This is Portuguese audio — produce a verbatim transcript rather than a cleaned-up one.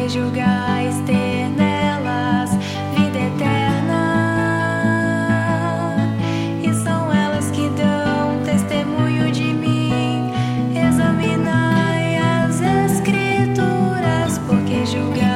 julgais ter nelas vida eterna. E são elas que dão testemunho de mim. Examinai as Escrituras, porque julgais